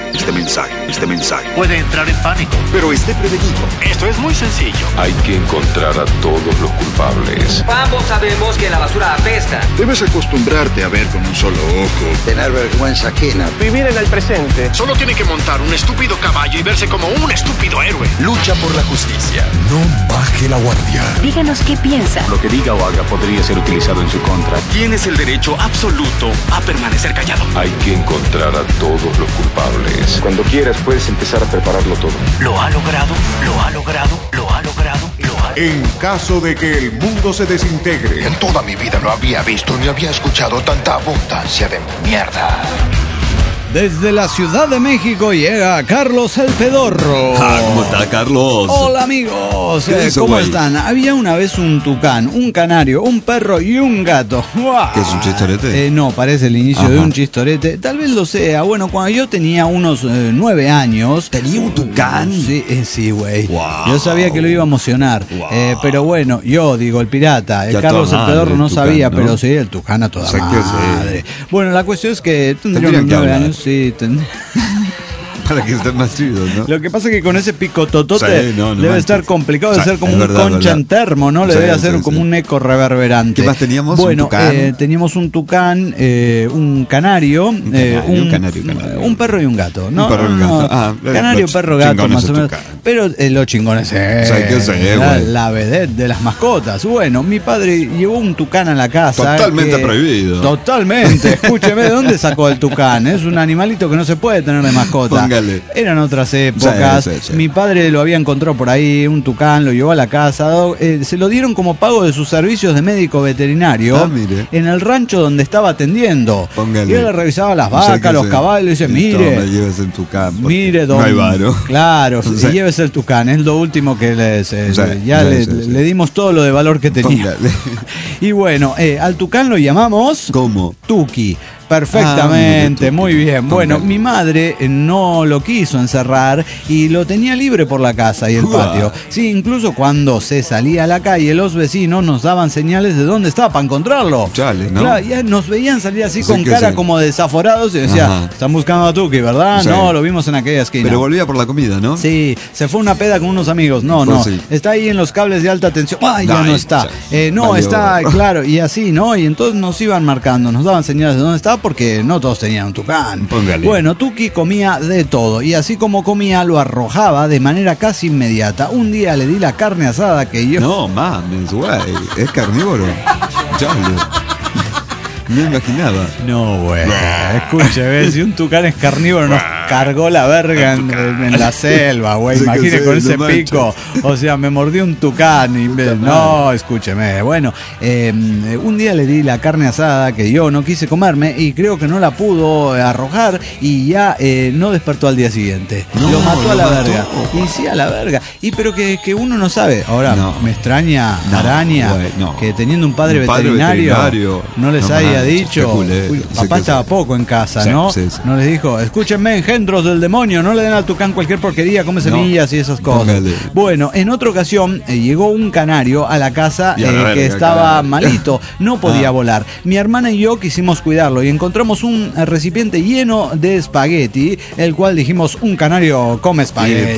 Puede entrar en pánico, pero esté prevenido. Esto es muy sencillo. Hay que encontrar a todos los culpables. Ambos sabemos que la basura apesta. Debes acostumbrarte a ver con un solo ojo. Tener vergüenza ajena. Vivir en el presente. Solo tiene que montar un estúpido caballo y verse como un estúpido héroe. Lucha por la justicia. No baje la guardia. Díganos qué piensa. Lo que diga o haga podría ser utilizado en su contra. Tienes el derecho absoluto a permanecer callado. Hay que encontrar a todos los culpables. Cuando quieras puedes empezar a prepararlo todo. Lo ha logrado, lo ha logrado, lo ha logrado, lo ha logrado. En caso de que el mundo se desintegre. En toda mi vida no había visto ni había escuchado tanta abundancia de mierda. Desde la Ciudad de México llega Carlos el Pedorro. ¿Cómo está, Carlos? Hola, amigos. ¿Qué ¿Cómo están? Había una vez un tucán, un canario, un perro y un gato. ¿Qué es un chistorete? No, parece el inicio de un chistorete. Tal vez lo sea. Bueno, cuando yo tenía unos 9 años... ¿Tenía un tucán? Sí, güey. Wow. Yo sabía que lo iba a emocionar. Wow. Pero bueno, yo digo, el pirata. Ya Carlos el Pedorro no tucán, sabía, ¿no? pero sí, el tucán a toda madre. Bueno, la cuestión es que tendría unos 9 años. Sí, Para que estén más chidos, ¿no? Lo que pasa es que con ese pico totote debe estar complicado, debe ser como un concha en termo, ¿no? Le debe hacer como un eco reverberante. ¿Qué más teníamos? Bueno, teníamos un tucán, un canario, un perro y un gato, ¿no? Un perro y un gato. Canario, perro, gato, más o menos. Pero los chingones la vedette de las mascotas. Bueno, mi padre llevó un tucán a la casa. Totalmente prohibido. Totalmente. Escúcheme, ¿de dónde sacó el tucán? Es un animalito que no se puede tener de mascota. Póngale. Eran otras épocas. Sí. Mi padre lo había encontrado por ahí, un tucán, lo llevó a la casa. Se lo dieron como pago de sus servicios de médico veterinario en el rancho donde estaba atendiendo. Póngale. Y él le revisaba las vacas, los caballos, y dice, mire, me lleves el tucán. Mire, don. No hay varo. Claro, llévese el tucán, es lo último que le dimos todo lo de valor que tenía. Y bueno, al tucán lo llamamos... ¿Cómo? Tuki. Perfectamente, muy bien. Bueno, mi madre no lo quiso encerrar y lo tenía libre por la casa y el patio. Sí, incluso cuando se salía a la calle, los vecinos nos daban señales de dónde estaba para encontrarlo. Chale, ¿no? Claro, ya nos veían salir así con cara como desaforados y decía, están buscando a Tuki, ¿verdad? Sí. No, lo vimos en aquella esquina. Pero volvía por la comida, ¿no? Sí, se fue una peda con unos amigos. No. Sí. Está ahí en los cables de alta tensión. ¡Ay, ya no está! Está, claro, y así, ¿no? Y entonces nos iban marcando, nos daban señales de dónde estaba porque no todos tenían un tucán. Póngale. Bueno, Tuki comía de todo y así como comía lo arrojaba de manera casi inmediata. Un día le di la carne asada que yo... No mames, güey, es carnívoro. Chale. No imaginaba. No, güey. Escuche, si un tucán es carnívoro, nos cargó la verga en la selva, güey. Imagine con ese pico. O sea, me mordió un tucán. No, escúcheme. Bueno, un día le di la carne asada que yo no quise comerme y creo que no la pudo arrojar y ya no despertó al día siguiente. Lo mató a la verga. Y sí, a la verga. Pero que uno no sabe. Ahora, me extraña, araña, que teniendo un padre veterinario no les haya dicho, papá estaba poco en casa, ¿no? Sí. No les dijo, escúchenme, engendros del demonio, no le den al tucán cualquier porquería, come semillas y esas cosas. Bueno, en otra ocasión llegó un canario a la casa que estaba malito, no podía volar. Mi hermana y yo quisimos cuidarlo y encontramos un recipiente lleno de espagueti, el cual dijimos, un canario come espagueti.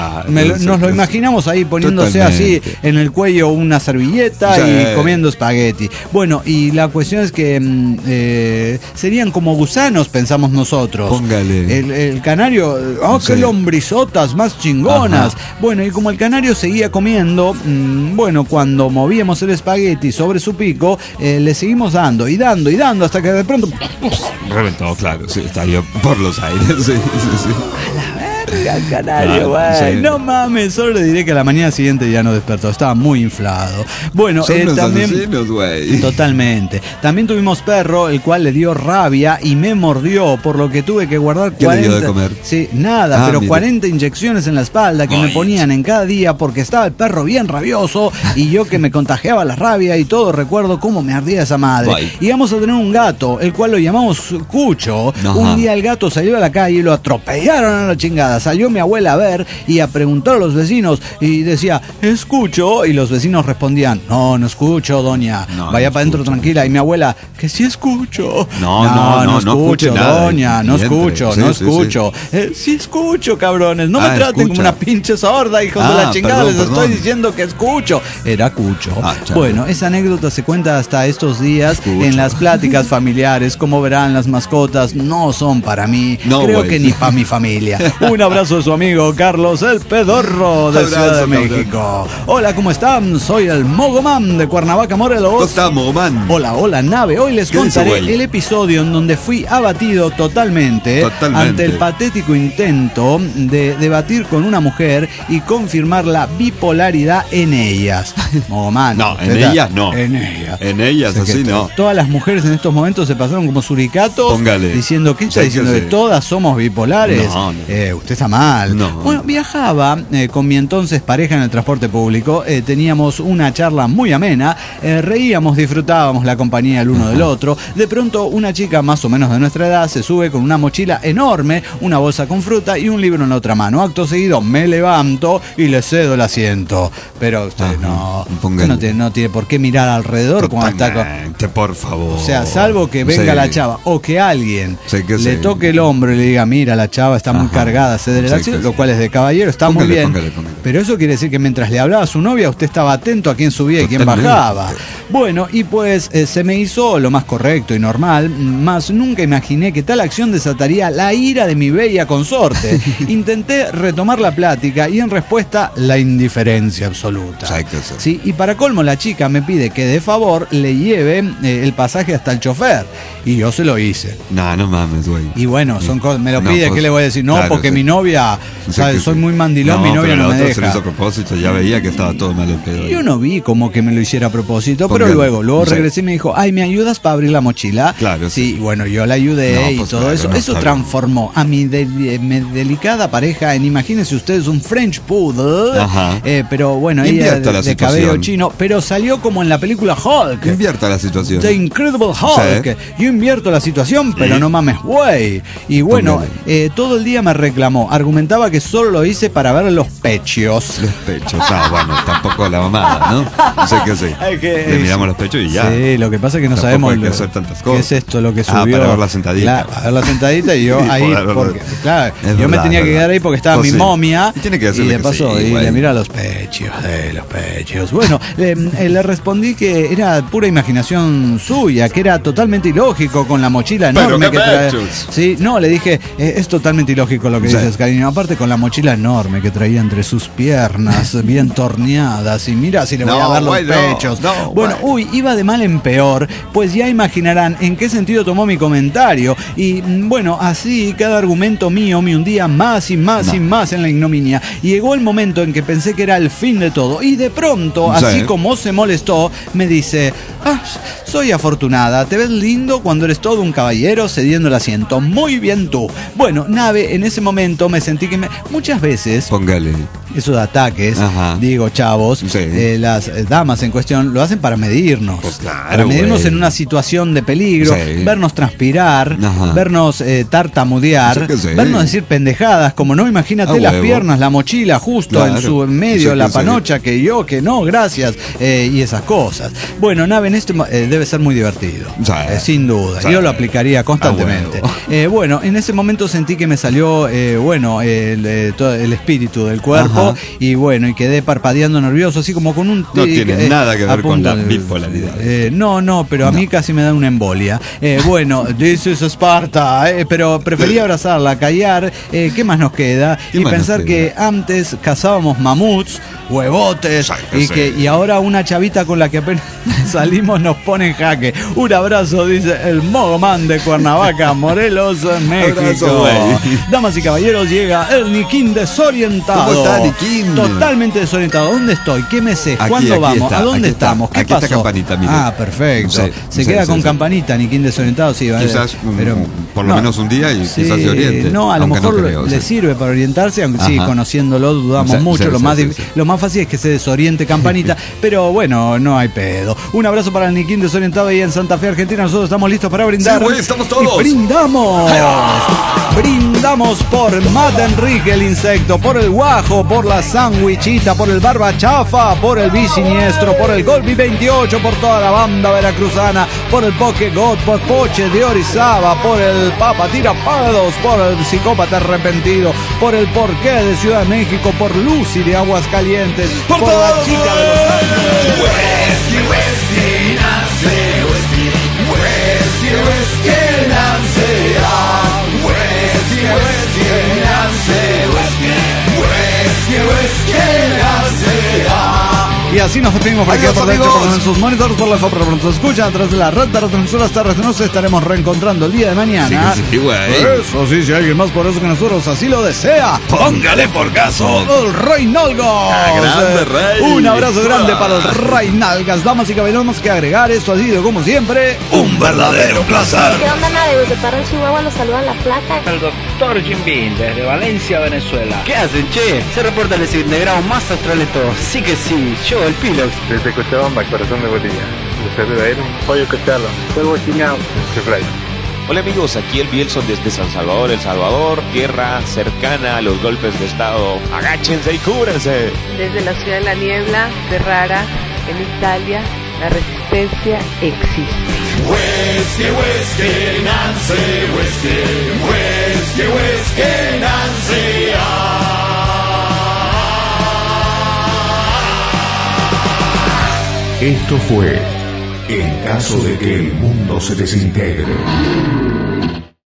Nos lo imaginamos ahí poniéndose así en el cuello una servilleta y comiendo espagueti. Bueno, y la cuestión es que serían como gusanos, pensamos nosotros. Póngale. El canario, qué lombrizotas más chingonas. Bueno, y como el canario seguía comiendo, bueno, cuando movíamos el espagueti sobre su pico, le seguimos dando hasta que de pronto reventó, claro, sí, estalló por los aires. Sí. A la Canario, güey. Sí. No mames, solo le diré que a la mañana siguiente ya no despertó. Estaba muy inflado. Bueno, también. Totalmente. También tuvimos perro, el cual le dio rabia y me mordió, por lo que tuve que guardar 40. ¿Qué le dio de comer? Sí, nada, pero 40 inyecciones en la espalda que me ponían en cada día porque estaba el perro bien rabioso y yo que me contagiaba la rabia y todo. Recuerdo cómo me ardía esa madre. Íbamos a tener un gato, el cual lo llamamos Cucho. Un día el gato salió a la calle y lo atropellaron a la chingada. Salió mi abuela a ver y a preguntar a los vecinos y decía, ¿es Cucho? Y los vecinos respondían, no escucho, doña. Vaya para adentro tranquila. Y mi abuela, que sí escucho. No escucho, doña. No escucho. Sí escucho, cabrones. No me traten como una pinche sorda, hijos de la chingada. Les estoy diciendo que escucho. Era Cucho. Bueno, esa anécdota se cuenta hasta estos días en las pláticas familiares. Como verán, las mascotas no son para mí. Creo que ni para mi familia. Un abrazo de su amigo Carlos el Pedorro de Ciudad de México. Hola, ¿cómo están? Soy el Mogoman de Cuernavaca, Morelos. ¿Cómo está, Mogoman? Hola, nave. Hoy les contaré el episodio en donde fui abatido totalmente ante el patético intento de debatir con una mujer y confirmar la bipolaridad en ellas. Mogoman. No, en ellas no. En ellas. En ellas, así no. Todas las mujeres en estos momentos se pasaron como suricatos. Póngale. Diciendo, ¿qué está diciendo? ¿Que todas somos bipolares? No. Usted está mal. Bueno, viajaba con mi entonces pareja en el transporte público. Teníamos una charla muy amena. Reíamos, disfrutábamos la compañía el uno del otro. De pronto, una chica más o menos de nuestra edad se sube con una mochila enorme, una bolsa con fruta y un libro en la otra mano. Acto seguido, me levanto y le cedo el asiento. Pero usted no tiene por qué mirar alrededor cuando está con... por favor. O sea, salvo que venga la chava o que alguien le toque el hombro y le diga, mira, la chava está muy cargada, ceder el asiento, lo cual es de caballero, está muy bien. Póngale. Pero eso quiere decir que mientras le hablaba a su novia, usted estaba atento a quién subía y quién bajaba. Bueno, y pues se me hizo lo más correcto y normal, más nunca imaginé que tal acción desataría la ira de mi bella consorte. Intenté retomar la plática y en respuesta la indiferencia absoluta. Sí, y para colmo la chica me pide que de favor le lleve el pasaje hasta el chofer y yo se lo hice. No mames, güey. Y bueno, son cosas, me lo pide, pues, ¿qué le voy a decir? No, claro, porque mi novia, ¿sabes? Soy muy mandilón, mi novia no me deja. Se lo hizo a propósito, ya veía que estaba todo mal el pedo. Yo no vi como que me lo hiciera a propósito, pero luego regresé y me dijo, ay, ¿me ayudas para abrir la mochila? Claro. Sí, bueno, yo la ayudé y todo eso. Eso transformó a mi delicada pareja en, imagínense ustedes, un French Poodle. Pero bueno, ella de cabello chino, pero salió como en la película Hulk. Invierta la situación. The Incredible Hulk. Yo invierto la situación, pero no mames, güey. Y bueno, todo el día me reclamó. Argumentaba que solo lo hice para ver los pechos. Los pechos, bueno, tampoco la mamada, ¿no? No sé qué sé. Le miramos los pechos y ya. Sí, lo que pasa es que no sabemos hay que hacer tantas cosas. Qué es esto lo que subió. Para ver la sentadita. Para ver la sentadita y yo ahí, porque, claro, yo me tenía que quedar ahí porque estaba mi momia. Y de paso, y le mira los pechos, los pechos. Bueno, le respondí que era pura imaginación suya, que era totalmente ilógico con la mochila enorme que trae. Sí, no, le dije, es totalmente ilógico lo que dices, cariño. Aparte con la mochila enorme que traía entre sus piernas, bien torneadas, y mira si le voy a dar los pechos. Bueno, iba de mal en peor, pues ya imaginarán en qué sentido tomó mi comentario. Y bueno, así cada argumento mío me hundía más y más y más en la ignominia. Y llegó el momento en que pensé que era el fin de todo. Y de pronto, así como se molestó, me dice, soy afortunada, te ves lindo cuando eres todo un caballero cediendo el asiento. Muy bien tú. Bueno, nave, en ese momento me sentí que muchas veces... Póngale. Eso de ataques, digo, chavos, las damas en cuestión lo hacen para medirnos. Pues claro, para medirnos en una situación de peligro, vernos transpirar, vernos tartamudear, vernos decir pendejadas, como no, imagínate las piernas, la mochila justo en su medio, la panocha, que yo, que no, gracias, y esas cosas. Bueno, nave, en esto debe ser muy divertido, sin duda. Yo lo aplicaría constantemente. Bueno, en ese momento sentí que me salió, todo el espíritu del cuerpo. Y bueno, y quedé parpadeando nervioso, así como con un... No tiene nada que ver con la bipolaridad. No, pero a mí casi me da una embolia. Bueno, this is Sparta, pero preferí abrazarla, callar, ¿qué más nos queda? Y pensar que antes cazábamos mamuts, huevotes, y ahora una chavita con la que apenas salimos nos pone en jaque. Un abrazo, dice el Mogoman de Cuernavaca, Morelos, México. Abrazo, damas y caballeros, Ríos llega el Niquín desorientado. ¿Cómo está, Niquín? Totalmente desorientado. ¿Dónde estoy? ¿Qué me sé? ¿Cuándo vamos? ¿A dónde estamos? ¿Qué pasó? Está Campanita, mire. Ah, perfecto. Se queda con Campanita, Niquín desorientado, sí. Quizás pero, por lo menos un día y sí, quizás se oriente. No, a lo mejor le sirve para orientarse, aunque sí, conociéndolo dudamos mucho. Lo más fácil es que se desoriente Campanita, pero bueno, no hay pedo. Un abrazo para el Niquín desorientado ahí en Santa Fe, Argentina. Nosotros estamos listos para brindar. Sí, güey, estamos todos. Y brindamos. Brindamos por Matt Enrique el insecto, por el Guajo, por la Sandwichita, por el Barba Chafa, por el Bisiniestro, por el Golbi 28, por toda la banda veracruzana, por el Poke God, por Poche de Orizaba, por el Papa Tirapados, por el Psicópata Arrepentido, por el Porqué de Ciudad de México, por Lucy de Aguascalientes, por la chica de Los Ángeles. Y así nos despedimos por aquí por dentro, por sus monitores, por la FOPRA, por nos escuchan a través de la red de retransmisoras terrestres. Nos estaremos reencontrando el día de mañana. Sí, güey. Eso sí, si alguien más por eso que nosotros así lo desea, póngale por caso. El Rey Nalgas. Grande Rey. Un abrazo grande para el Rey Nalgas. Damas y caballeros, no que agregar. Esto ha sido, como siempre, un verdadero placer. ¿Qué onda, nave? De Parral, Chihuahua, los saluda la flaca. El doctor Jim Bean, desde Valencia, Venezuela. ¿Qué hacen, che? Se reporta el desintegrado más astral de todos. Sí que sí, yo, el Pilox. Desde Cochabamba, Corazón de Bolivia. Les saluda a él, Pollo Cochala. Polvo Chiñao. Hola amigos, aquí el Bielson desde San Salvador, El Salvador, tierra cercana a los golpes de estado. Agáchense y cúbranse. Desde la ciudad de la niebla, Ferrara, en Italia, la resistencia existe. Huesque, Nancy, huesque, Nancy. Esto fue En caso de que el mundo se desintegre.